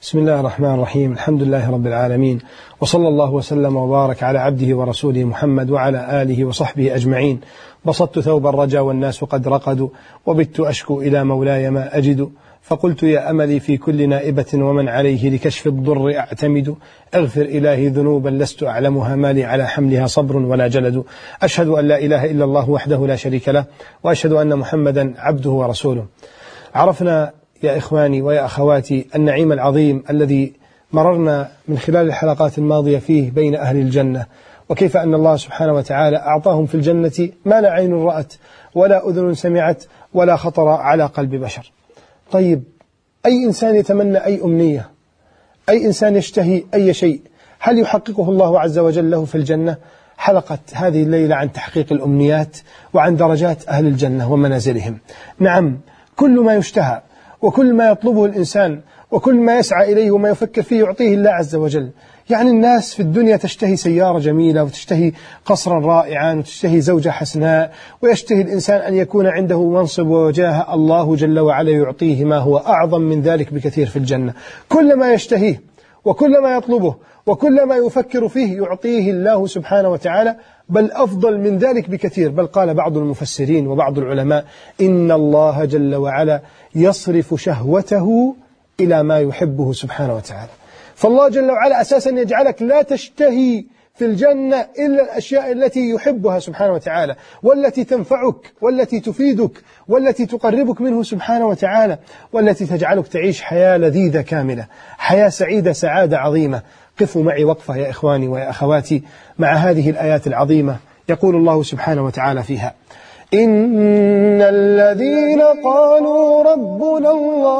بسم الله الرحمن الرحيم. الحمد لله رب العالمين، وصلى الله وسلم وبارك على عبده ورسوله محمد وعلى آله وصحبه أجمعين. بسطت ثوب الرجا والناس قد رقدوا، وبت أشكو إلى مولاي ما أجد، فقلت يا أملي في كل نائبة ومن عليه لكشف الضر أعتمد. اغفر إلهي ذنوبا لست أعلمها، ما لي على حملها صبر ولا جلد. أشهد أن لا إله إلا الله وحده لا شريك له، وأشهد أن محمدا عبده ورسوله. عرفنا يا إخواني ويا أخواتي النعيم العظيم الذي مررنا من خلال الحلقات الماضية فيه بين أهل الجنة، وكيف أن الله سبحانه وتعالى أعطاهم في الجنة ما لا عين رأت ولا أذن سمعت ولا خطر على قلب بشر. طيب، أي إنسان يتمنى أي أمنية، أي إنسان يشتهي أي شيء، هل يحققه الله عز وجل له في الجنة؟ حلقة هذه الليلة عن تحقيق الأمنيات وعن درجات أهل الجنة ومنازلهم. نعم، كل ما يشتهى وكل ما يطلبه الإنسان وكل ما يسعى إليه وما يفكر فيه يعطيه الله عز وجل. يعني الناس في الدنيا تشتهي سيارة جميلة، وتشتهي قصرا رائعا، وتشتهي زوجة حسناء، ويشتهي الإنسان أن يكون عنده منصب ووجاهة. الله جل وعلا يعطيه ما هو أعظم من ذلك بكثير في الجنة. كل ما يشتهيه وكل ما يطلبه وكل ما يفكر فيه يعطيه الله سبحانه وتعالى، بل أفضل من ذلك بكثير. بل قال بعض المفسرين وبعض العلماء إن الله جل وعلا يصرف شهوته إلى ما يحبه سبحانه وتعالى. فالله جل وعلا أساسا يجعلك لا تشتهي في الجنة إلا الأشياء التي يحبها سبحانه وتعالى، والتي تنفعك والتي تفيدك والتي تقربك منه سبحانه وتعالى، والتي تجعلك تعيش حياة لذيذة كاملة، حياة سعيدة سعادة عظيمة. قفوا معي وقفة يا إخواني ويا أخواتي مع هذه الآيات العظيمة. يقول الله سبحانه وتعالى فيها: إن الذين قالوا ربنا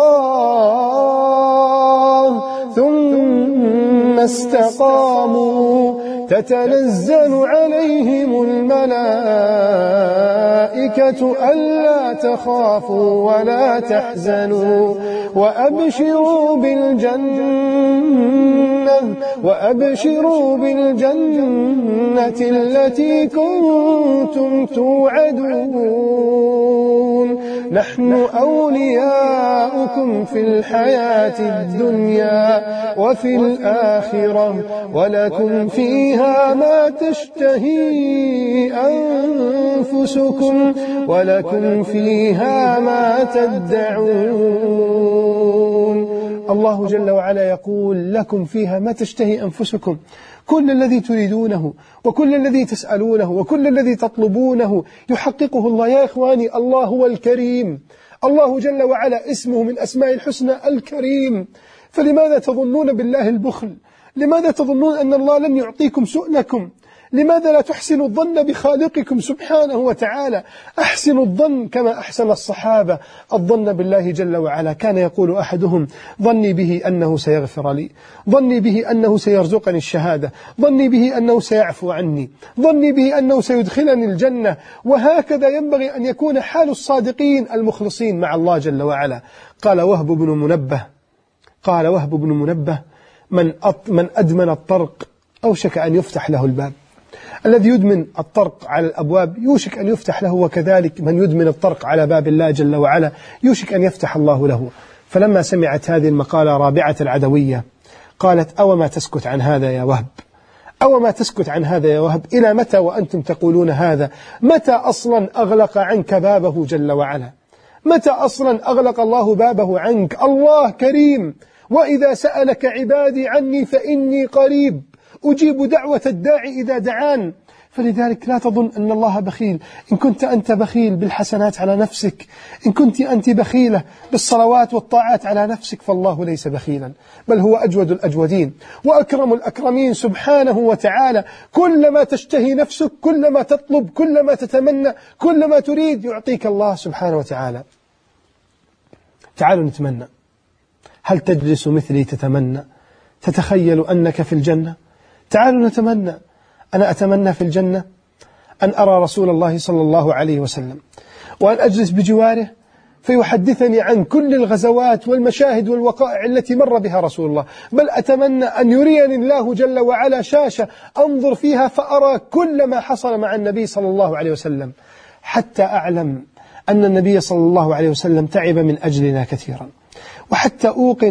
الله ثم استقاموا تتنزل عليهم الملائكة ألا تخافوا ولا تحزنوا وأبشروا بالجنة التي كنتم توعدون. نحن أولياؤكم في الحياة الدنيا وفي الآخرة، ولكم فيها ما تشتهي أنفسكم ولكم فيها ما تدعون. الله جل وعلا يقول: لكم فيها ما تشتهي أنفسكم. كل الذي تريدونه وكل الذي تسألونه وكل الذي تطلبونه يحققه الله. يا إخواني، الله هو الكريم. الله جل وعلا اسمه من أسماء الحسنى الكريم. فلماذا تظنون بالله البخل؟ لماذا تظنون أن الله لن يعطيكم سؤلكم؟ لماذا لا تحسنوا الظن بخالقكم سبحانه وتعالى؟ أحسنوا الظن كما أحسن الصحابة الظن بالله جل وعلا. كان يقول أحدهم: ظني به أنه سيغفر لي، ظني به أنه سيرزقني الشهادة، ظني به أنه سيعفو عني، ظني به أنه سيدخلني الجنة. وهكذا ينبغي أن يكون حال الصادقين المخلصين مع الله جل وعلا. قال وهب بن منبه: من أدمن الطرق أوشك أن يفتح له الباب. الذي يدمن الطرق على الأبواب يوشك أن يفتح له، وكذلك من يدمن الطرق على باب الله جل وعلا يوشك أن يفتح الله له. فلما سمعت هذه المقالة رابعة العدوية قالت: أو ما تسكت عن هذا يا وهب، أو ما تسكت عن هذا يا وهب، إلى متى وأنتم تقولون هذا؟ متى أصلا أغلق عنك بابه جل وعلا؟ متى أصلا أغلق الله بابه عنك؟ الله كريم، وإذا سألك عبادي عني فإني قريب أجيب دعوة الداعي إذا دعان. فلذلك لا تظن أن الله بخيل. إن كنت أنت بخيل بالحسنات على نفسك، إن كنت أنت بخيلة بالصلوات والطاعات على نفسك، فالله ليس بخيلا، بل هو أجود الأجودين وأكرم الأكرمين سبحانه وتعالى. كلما تشتهي نفسك، كلما تطلب، كلما تتمنى، كلما تريد يعطيك الله سبحانه وتعالى. تعالوا نتمنى. هل تجلس مثلي تتمنى، تتخيل أنك في الجنة؟ تعالوا نتمنى. أنا أتمنى في الجنة أن أرى رسول الله صلى الله عليه وسلم، وأن أجلس بجواره فيحدثني عن كل الغزوات والمشاهد والوقائع التي مر بها رسول الله. بل أتمنى أن يريني الله جل وعلا شاشة أنظر فيها فأرى كل ما حصل مع النبي صلى الله عليه وسلم، حتى أعلم أن النبي صلى الله عليه وسلم تعب من أجلنا كثيرا، وحتى أوقن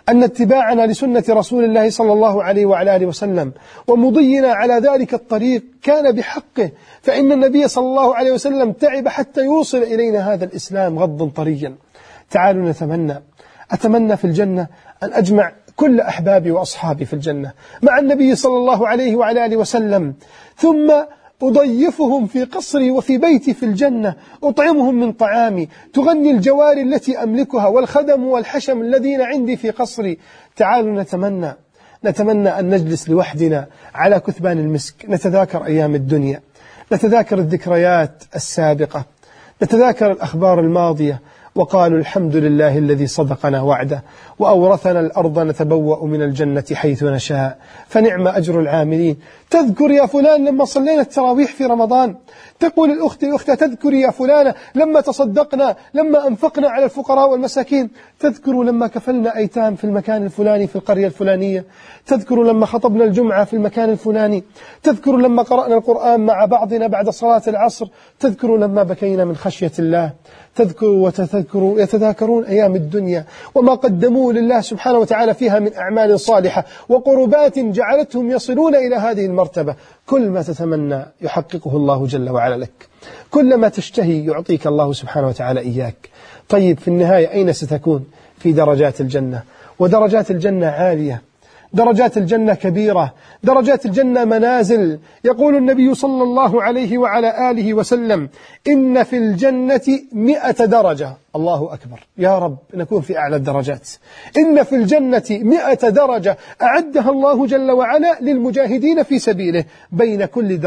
أن اتباعنا لسنة رسول الله صلى الله عليه وعلى آله وسلم ومضينا على ذلك الطريق كان بحقه، فإن النبي صلى الله عليه وسلم تعب حتى يوصل إلينا هذا الإسلام غضا طريا. تعالوا أتمنى في الجنة أن أجمع كل أحبابي وأصحابي في الجنة مع النبي صلى الله عليه وعلى آله وسلم، ثم أضيفهم في قصري وفي بيتي في الجنة، أطعمهم من طعامي، تغني الجواري التي أملكها والخدم والحشم الذين عندي في قصري. تعالوا نتمنى أن نجلس لوحدنا على كثبان المسك، نتذاكر أيام الدنيا، نتذاكر الذكريات السابقة، نتذاكر الأخبار الماضية. وقالوا الحمد لله الذي صدقنا وعده وأورثنا الأرض نتبوأ من الجنة حيث نشاء فنعم أجر العاملين. تذكر يا فلان لما صلينا التراويح في رمضان، تقول الأخت تذكر يا فلانة لما تصدقنا، لما أنفقنا على الفقراء والمساكين، تذكر لما كفلنا أيتام في المكان الفلاني في القرية الفلانية، تذكر لما خطبنا الجمعة في المكان الفلاني، تذكر لما قرأنا القرآن مع بعضنا بعد صلاة العصر، تذكر لما بكينا من خشية الله، يتذاكرون أيام الدنيا وما قدموا لله سبحانه وتعالى فيها من أعمال صالحة وقربات جعلتهم يصلون إلى هذه المرتبة. كل ما تتمنى يحققه الله جل وعلا لك، كل ما تشتهي يعطيك الله سبحانه وتعالى إياك. طيب في النهاية أين ستكون؟ في درجات الجنة، ودرجات الجنة عالية، درجات الجنة كبيرة، درجات الجنة منازل. يقول النبي صلى الله عليه وعلى آله وسلم: إن في الجنة 100 درجة. الله أكبر، يا رب نكون في أعلى الدرجات. إن في الجنة 100 درجة أعدها الله جل وعلا للمجاهدين في سبيله، بين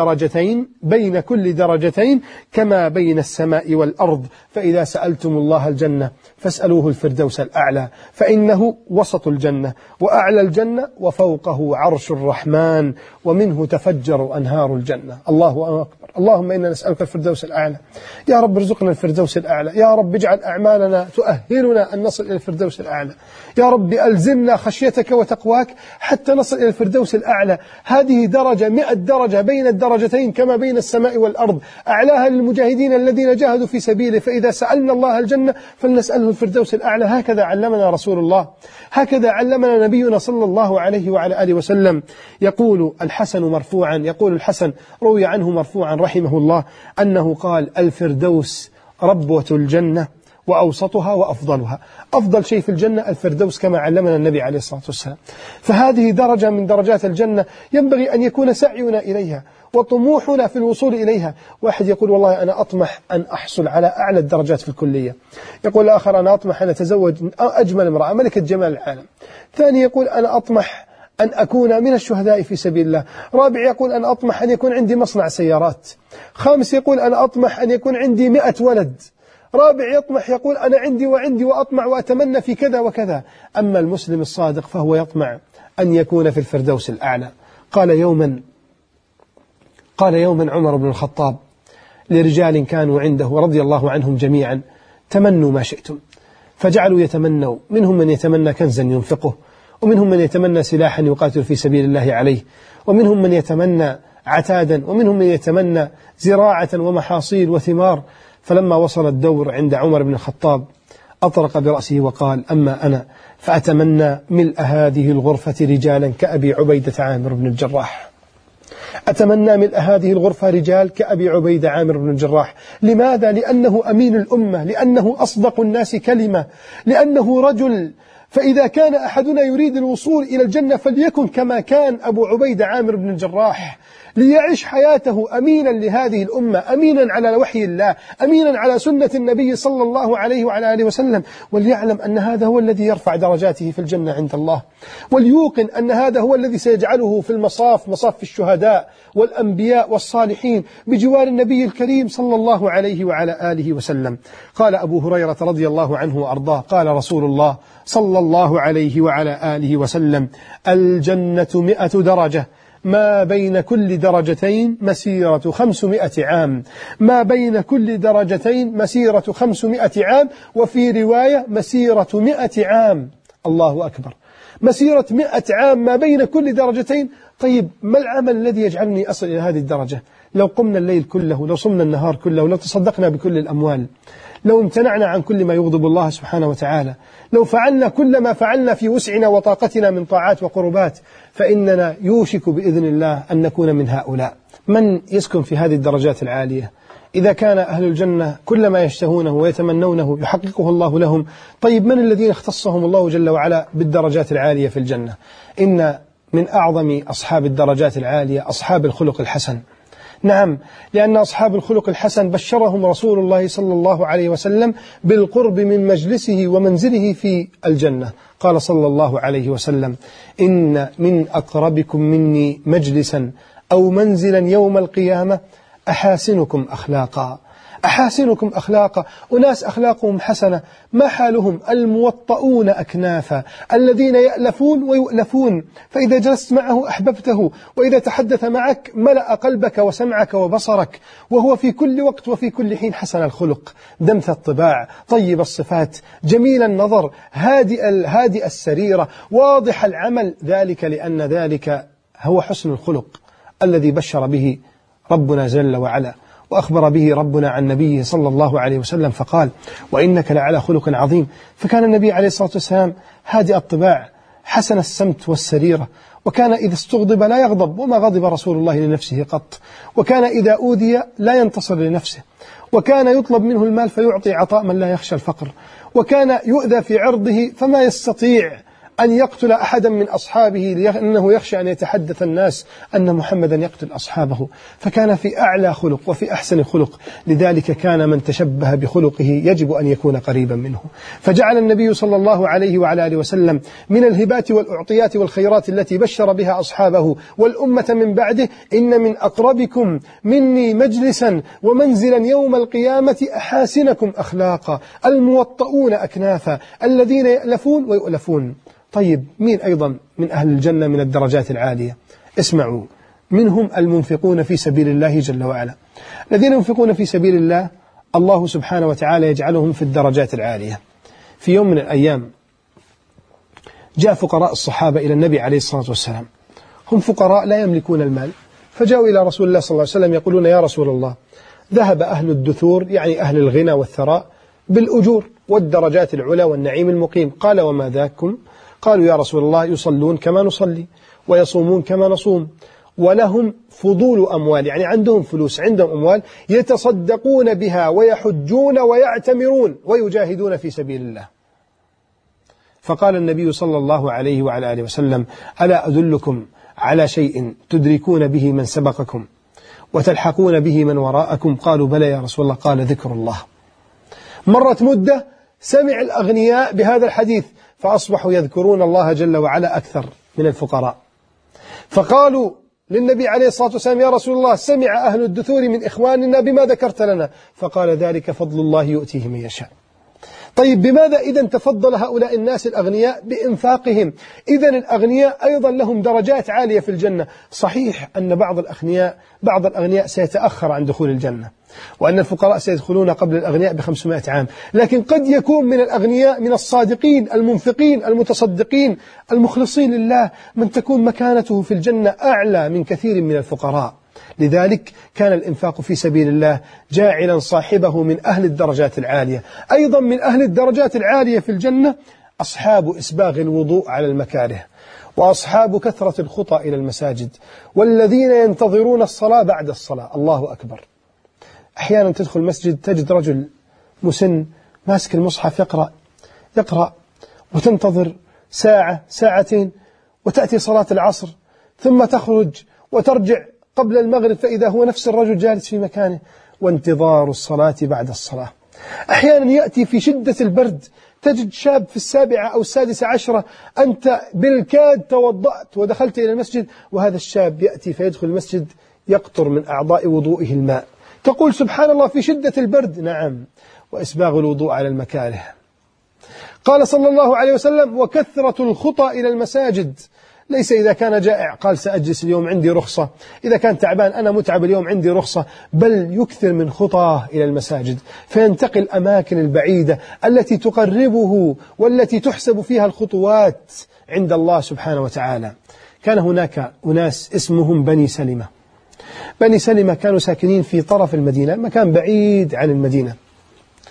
كل درجتين كما بين السماء والأرض. فإذا سألتم الله الجنة فاسألوه الفردوس الأعلى، فإنه وسط الجنة وأعلى الجنة وفوقه عرش الرحمن ومنه تفجر أنهار الجنة. الله أكبر. اللهم إنا نسألك الفردوس الأعلى. يا رب ارزقنا الفردوس الأعلى، يا رب اجعل أعمالنا تؤهلنا أن نصل إلى الفردوس الأعلى، يا رب ألزمنا خشيتك وتقواك حتى نصل إلى الفردوس الأعلى. هذه درجة 100 درجة بين الدرجتين كما بين السماء والأرض، أعلاها للمجاهدين الذين جاهدوا في سبيله. فإذا سألنا الله الجنة فلنسأله الفردوس الأعلى. هكذا علمنا رسول الله، هكذا علمنا نبينا صلى الله عليه وعلى آله وسلم. يقول الحسن مرفوعا، يقول الحسن روي عنه مرفوعا رحمه الله أنه قال: الفردوس ربوة الجنة وأوسطها وأفضلها. أفضل شيء في الجنة الفردوس كما علمنا النبي عليه الصلاة والسلام. فهذه درجة من درجات الجنة ينبغي أن يكون سعينا إليها وطموحنا في الوصول إليها. واحد يقول: والله أنا أطمح أن أحصل على أعلى الدرجات في الكلية. يقول الآخر: أنا أطمح أن أتزوج أجمل امرأة ملكة جمال العالم. ثاني يقول: أنا أطمح أن أكون من الشهداء في سبيل الله. رابع يقول: أنا أطمح أن يكون عندي مصنع سيارات. خامس يقول: أنا أطمح أن يكون عندي 100 ولد. رابع يطمح يقول: أنا عندي وأطمع وأتمنى في كذا وكذا. أما المسلم الصادق فهو يطمع أن يكون في الفردوس الأعلى. قال يوما عمر بن الخطاب لرجال كانوا عنده رضي الله عنهم جميعا: تمنوا ما شئتم. فجعلوا يتمنوا، منهم من يتمنى كنزا ينفقه، ومنهم من يتمنى سلاحا يقاتل في سبيل الله عليه، ومنهم من يتمنى عتادا، ومنهم من يتمنى زراعة ومحاصيل وثمار. فلما وصل الدور عند عمر بن الخطاب أطرق برأسه وقال: أما أنا فأتمنى ملء هذه الغرفة رجالا كأبي عبيدة عامر بن الجراح. أتمنى ملء هذه الغرفة رجال كأبي عبيدة عامر بن الجراح. لماذا؟ لأنه أمين الأمة، لأنه أصدق الناس كلمة، لأنه رجل. فإذا كان أحدنا يريد الوصول إلى الجنة فليكن كما كان أبو عبيدة عامر بن الجراح، ليعيش حياته أمينا لهذه الأمة، أمينا على وحي الله، أمينا على سنة النبي صلى الله عليه وعلى آله وسلم، وليعلم أن هذا هو الذي يرفع درجاته في الجنة عند الله، وليوقن أن هذا هو الذي سيجعله في مصاف الشهداء والأنبياء والصالحين بجوار النبي الكريم صلى الله عليه وعلى آله وسلم. قال أبو هريرة رضي الله عنه وأرضاه: قال رسول الله صلى الله عليه وعلى آله وسلم: الجنة 100 درجة، ما بين كل درجتين مسيرة 500 عام، ما بين كل درجتين مسيرة 500 عام، وفي رواية مسيرة 100 عام. الله أكبر، مسيرة 100 عام ما بين كل درجتين. طيب ما العمل الذي يجعلني أصل إلى هذه الدرجة؟ لو قمنا الليل كله، لو صمنا النهار كله، لو تصدقنا بكل الأموال، لو امتنعنا عن كل ما يغضب الله سبحانه وتعالى، لو فعلنا كل ما فعلنا في وسعنا وطاقتنا من طاعات وقربات، فإننا يوشك بإذن الله أن نكون من هؤلاء. من يسكن في هذه الدرجات العالية؟ إذا كان أهل الجنة كل ما يشتهونه ويتمنونه يحققه الله لهم، طيب من الذين اختصهم الله جل وعلا بالدرجات العالية في الجنة؟ إن من أعظم أصحاب الدرجات العالية أصحاب الخلق الحسن. نعم، لأن أصحاب الخلق الحسن بشرهم رسول الله صلى الله عليه وسلم بالقرب من مجلسه ومنزله في الجنة. قال صلى الله عليه وسلم: إن من أقربكم مني مجلسا أو منزلا يوم القيامة أحاسنكم أخلاقا. أحاسنكم أخلاقا، أناس أخلاقهم حسنة. ما حالهم؟ الموطؤون أكنافا، الذين يألفون ويؤلفون، فإذا جلست معه أحببته، وإذا تحدث معك ملأ قلبك وسمعك وبصرك، وهو في كل وقت وفي كل حين حسن الخلق، دمث الطباع، طيب الصفات، جميل النظر، هادئ السريرة، واضح العمل. ذلك لأن ذلك هو حسن الخلق الذي بشر به ربنا جل وعلا، وأخبر به ربنا عن نبيه صلى الله عليه وسلم فقال: وإنك لعلى خلق عظيم. فكان النبي عليه الصلاة والسلام هادئ الطباع، حسن السمت والسريرة، وكان إذا استغضب لا يغضب، وما غضب رسول الله لنفسه قط، وكان إذا أوذي لا ينتصر لنفسه، وكان يطلب منه المال فيعطي عطاء من لا يخشى الفقر، وكان يؤذى في عرضه فما يستطيع أن يقتل أحدا من أصحابه لأنه يخشى أن يتحدث الناس أن محمدا يقتل أصحابه. فكان في أعلى خلق وفي أحسن خلق، لذلك كان من تشبه بخلقه يجب أن يكون قريبا منه. فجعل النبي صلى الله عليه وعلى آله وسلم من الهبات والأعطيات والخيرات التي بشر بها أصحابه والأمة من بعده: إن من أقربكم مني مجلسا ومنزلا يوم القيامة أحاسنكم أخلاقا، الموطؤون أكنافا، الذين يألفون ويؤلفون. طيب، مين أيضا من أهل الجنة من الدرجات العالية؟ اسمعوا: منهم المنفقون في سبيل الله جل وعلا. الذين ينفقون في سبيل الله الله سبحانه وتعالى يجعلهم في الدرجات العالية. في يوم من الأيام جاء فقراء الصحابة إلى النبي عليه الصلاة والسلام، هم فقراء لا يملكون المال، فجاءوا إلى رسول الله صلى الله عليه وسلم يقولون: يا رسول الله، ذهب أهل الدثور، يعني أهل الغنى والثراء، بالأجور والدرجات العلى والنعيم المقيم. قال: وما ذاكم؟ قالوا: يا رسول الله، يصلون كما نصلي، ويصومون كما نصوم، ولهم فضول أموال، يعني عندهم فلوس، عندهم أموال يتصدقون بها، ويحجون ويعتمرون ويجاهدون في سبيل الله. فقال النبي صلى الله عليه وعلى آله وسلم: ألا أدلكم على شيء تدركون به من سبقكم وتلحقون به من وراءكم؟ قالوا: بلى يا رسول الله. قال: ذكر الله. مرت مدة، سمع الأغنياء بهذا الحديث فأصبحوا يذكرون الله جل وعلا أكثر من الفقراء، فقالوا للنبي عليه الصلاة والسلام: يا رسول الله، سمع أهل الدثور من إخواننا بما ذكرت لنا. فقال: ذلك فضل الله يؤتيه من يشاء. طيب، بماذا إذن تفضل هؤلاء الناس الأغنياء؟ بإنفاقهم. إذن الأغنياء أيضا لهم درجات عالية في الجنة. صحيح أن بعض الأغنياء سيتأخر عن دخول الجنة، وأن الفقراء سيدخلون قبل الأغنياء ب500 عام، لكن قد يكون من الأغنياء من الصادقين المنفقين المتصدقين المخلصين لله من تكون مكانته في الجنة أعلى من كثير من الفقراء. لذلك كان الإنفاق في سبيل الله جاعلا صاحبه من أهل الدرجات العالية. أيضا من أهل الدرجات العالية في الجنة أصحاب إسباغ الوضوء على المكاره، وأصحاب كثرة الخطى إلى المساجد، والذين ينتظرون الصلاة بعد الصلاة. الله أكبر. أحيانا تدخل المسجد تجد رجل مسن ماسك المصحف يقرأ وتنتظر ساعة ساعتين، وتأتي صلاة العصر ثم تخرج وترجع قبل المغرب، فإذا هو نفس الرجل جالس في مكانه، وانتظار الصلاة بعد الصلاة. أحيانا يأتي في شدة البرد تجد شاب في 7 أو 16، أنت بالكاد توضأت ودخلت إلى المسجد، وهذا الشاب يأتي فيدخل المسجد يقطر من أعضاء وضوئه الماء. تقول: سبحان الله، في شدة البرد. نعم، وإسباغ الوضوء على المكاره. قال صلى الله عليه وسلم: وكثرة الخطى إلى المساجد. ليس إذا كان جائع قال: سأجلس اليوم عندي رخصة، إذا كان تعبان أنا متعب اليوم عندي رخصة، بل يكثر من خطاه إلى المساجد، فينتقل الأماكن البعيدة التي تقربه والتي تحسب فيها الخطوات عند الله سبحانه وتعالى. كان هناك أناس اسمهم بني سلمة. بني سلمة كانوا ساكنين في طرف المدينة، مكان بعيد عن المدينة.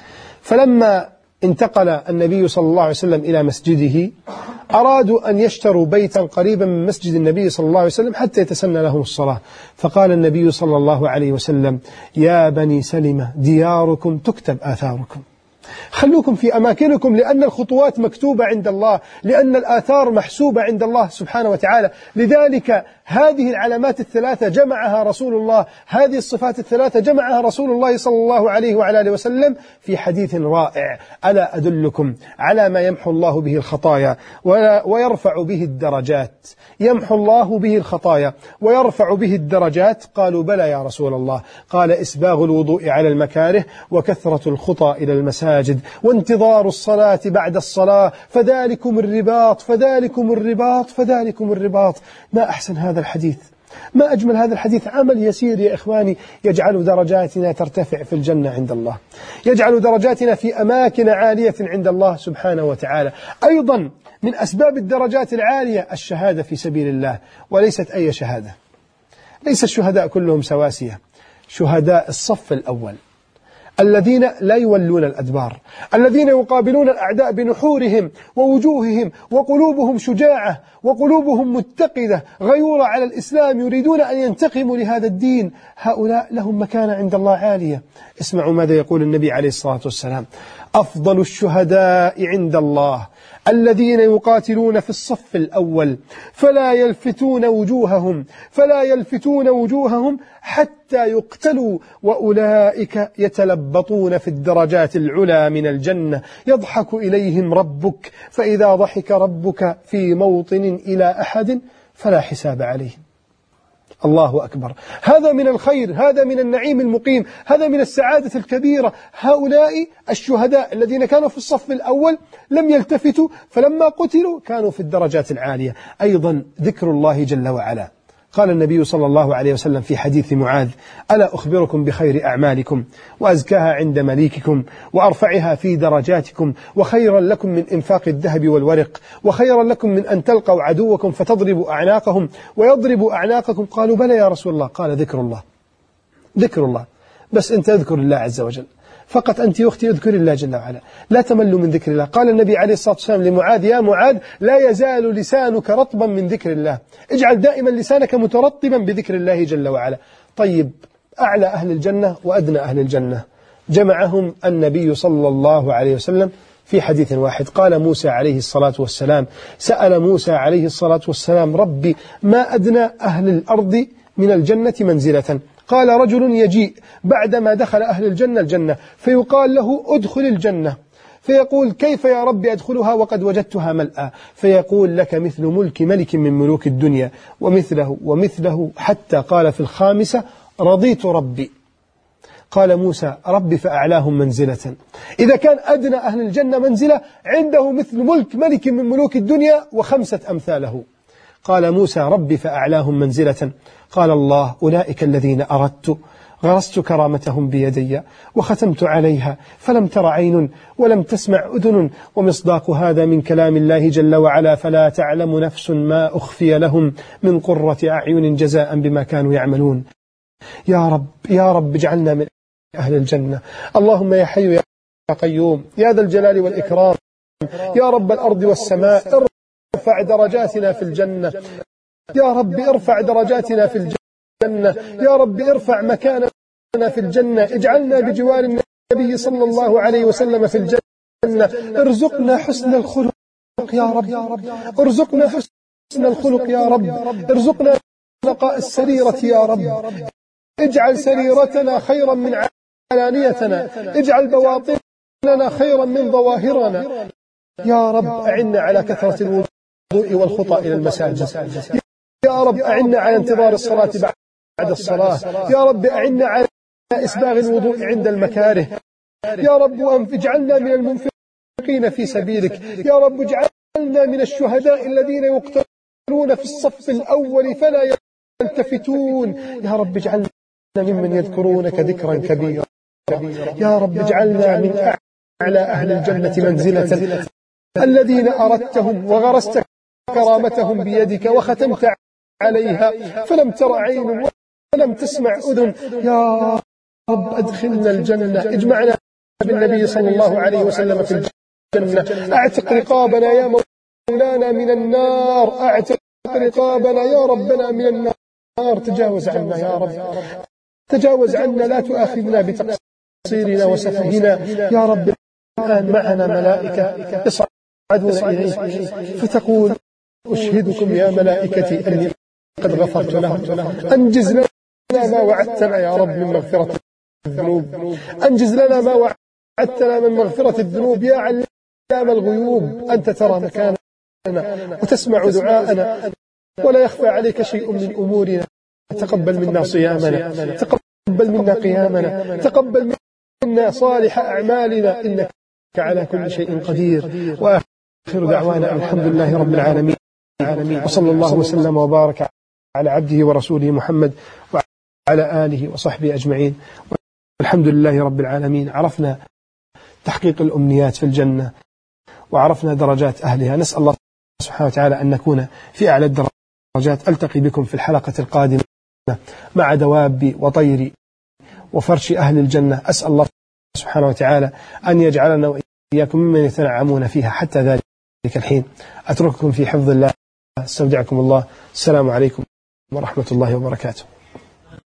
فلما انتقل النبي صلى الله عليه وسلم إلى مسجده أرادوا أن يشتروا بيتا قريبا من مسجد النبي صلى الله عليه وسلم حتى يتسنى لهم الصلاة. فقال النبي صلى الله عليه وسلم: يا بني سلمة دياركم تكتب آثاركم، خلوكم في أماكنكم، لأن الخطوات مكتوبة عند الله، لأن الآثار محسوبة عند الله سبحانه وتعالى. لذلك هذه العلامات الثلاثة جمعها رسول الله، هذه الصفات الثلاثة جمعها رسول الله صلى الله عليه وعلى آله وسلم في حديث رائع: ألا أدلكم على ما يمحو الله به الخطايا ويرفع به الدرجات؟ يمحو الله به الخطايا ويرفع به الدرجات. قالوا: بلى يا رسول الله. قال: إسباغ الوضوء على المكاره، وكثرة الخطى إلى المساجد، وانتظار الصلاة بعد الصلاة، فذلكم الرباط فذلكم الرباط فذلكم الرباط. ما أحسن هذا الحديث، ما أجمل هذا الحديث. عمل يسير يا إخواني يجعل درجاتنا ترتفع في الجنة عند الله، يجعل درجاتنا في أماكن عالية عند الله سبحانه وتعالى. أيضا من أسباب الدرجات العالية الشهادة في سبيل الله، وليست أي شهادة. ليس الشهداء كلهم سواسية، شهداء الصف الأول الذين لا يولون الأدبار، الذين يقابلون الأعداء بنحورهم ووجوههم، وقلوبهم شجاعة وقلوبهم متقدة غيورة على الإسلام، يريدون أن ينتقموا لهذا الدين. هؤلاء لهم مكانة عند الله عالية. اسمعوا ماذا يقول النبي عليه الصلاة والسلام: أفضل الشهداء عند الله الذين يقاتلون في الصف الأول فلا يلفتون وجوههم حتى يقتلوا، وأولئك يتلبطون في الدرجات العلى من الجنة، يضحك إليهم ربك، فإذا ضحك ربك في موطن إلى أحد فلا حساب عليهم. الله أكبر. هذا من الخير، هذا من النعيم المقيم، هذا من السعادة الكبيرة. هؤلاء الشهداء الذين كانوا في الصف الأول لم يلتفتوا، فلما قتلوا كانوا في الدرجات العالية. أيضا ذكر الله جل وعلا. قال النبي صلى الله عليه وسلم في حديث معاذ: ألا أخبركم بخير أعمالكم وأزكاها عند مليككم وأرفعها في درجاتكم وخيرا لكم من إنفاق الذهب والورق وخيرا لكم من أن تلقوا عدوكم فتضربوا أعناقهم ويضربوا أعناقكم؟ قالوا: بلى يا رسول الله. قال: ذكر الله. ذكر الله، بس أنت اذكر الله عز وجل فقط. أنت يا أختي اذكر الله جل وعلا، لا تملوا من ذكر الله. قال النبي عليه الصلاة والسلام لمعاذ: يا معاذ لا يزال لسانك رطبا من ذكر الله، اجعل دائما لسانك مترطبا بذكر الله جل وعلا. طيب، أعلى أهل الجنة وأدنى أهل الجنة جمعهم النبي صلى الله عليه وسلم في حديث واحد. قال موسى عليه الصلاة والسلام: سأل موسى عليه الصلاة والسلام: ربي ما أدنى أهل الأرض من الجنة منزلة؟ قال: رجل يجيء بعدما دخل أهل الجنة فيقال له: أدخل الجنة، فيقول: كيف يا رب أدخلها وقد وجدتها ملأى؟ فيقول: لك مثل ملك ملك من ملوك الدنيا ومثله حتى قال في الخامسة: رضيت ربي. قال موسى: ربي فأعلاهم منزلة. إذا كان أدنى أهل الجنة منزلة عنده مثل ملك ملك من ملوك الدنيا وخمسة أمثاله. قال موسى: ربي فأعلاهم منزلة. قال الله: أولئك الذين أردت غرست كرامتهم بيدي وختمت عليها فلم تر عين ولم تسمع أذن. ومصداق هذا من كلام الله جل وعلا: فلا تعلم نفس ما أخفي لهم من قرة أعين جزاء بما كانوا يعملون. يا رب يا رب اجعلنا من أهل الجنة. اللهم يا حي يا قيوم يا ذا الجلال والإكرام، يا رب الأرض والسماء، ارفع درجاتنا في الجنة. يا رب ارفع درجاتنا في الجنة، يا رب ارفع مكاننا في الجنة، اجعلنا بجوار النبي صلى الله عليه وسلم في الجنة. ارزقنا حسن الخلق يا رب، ارزقنا حسن الخلق يا رب، ارزقنا نقاء السريرة يا رب، اجعل سريرتنا خيرا من علانيتنا، اجعل بواطننا خيرا من ظواهرنا. يا رب أعنا على كثرة الوضوء والخطى إلى المساجد. يا رب أعنا على انتظار الصلاة بعد الصلاة. يا رب أعنا على إسباغ الوضوء عند المكاره. يا رب اجعلنا من المنفقين في سبيلك. يا رب اجعلنا من الشهداء الذين يقتلون في الصف الأول فلا يلتفتون. يا رب اجعلنا ممن يذكرونك ذكرا كبيرا. يا رب اجعلنا من أعلى أهل الجنة منزلة الذين أردتهم وغرست كرامتهم بيدك وختمت عليها فلم تر عين ولم تسمع أذن. يا رب أدخلنا الجنة، اجمعنا بالنبي صلى الله عليه وسلم في الجنة. أعتق رقابنا يا مولانا من النار، أعتق رقابنا يا ربنا من النار. تجاوز عنا يا رب، تجاوز عنا، لا تؤاخذنا بتقصيرنا وسفهنا يا رب. الآن معنا ملائكة يصعدون إليك فتقول: أشهدكم يا ملائكتي أني قد غفرت لهم. أنجز لنا ما وعدتنا يا رب من مغفرة الذنوب، أنجز لنا ما وعدتنا من مغفرة الذنوب يا علام الغيوب. أنت ترى مكاننا وتسمع دعاءنا ولا يخفى عليك شيء من أمورنا. تقبل منا صيامنا، تقبل منا قيامنا، تقبل منا صالح أعمالنا، إنك على كل شيء قدير. وآخر دعوانا الحمد لله رب العالمين، وصلى الله وسلم وبارك على عبده ورسوله محمد وعلى آله وصحبه أجمعين، والحمد لله رب العالمين. عرفنا تحقيق الأمنيات في الجنة، وعرفنا درجات أهلها. نسأل الله سبحانه وتعالى أن نكون في أعلى الدرجات. ألتقي بكم في الحلقة القادمة مع دواب وطير وفرش أهل الجنة. أسأل الله سبحانه وتعالى أن يجعلنا وإياكم ممن يتنعمون فيها حتى ذلك الحين. أترككم في حفظ الله، استودعكم الله. السلام عليكم ورحمة الله وبركاته.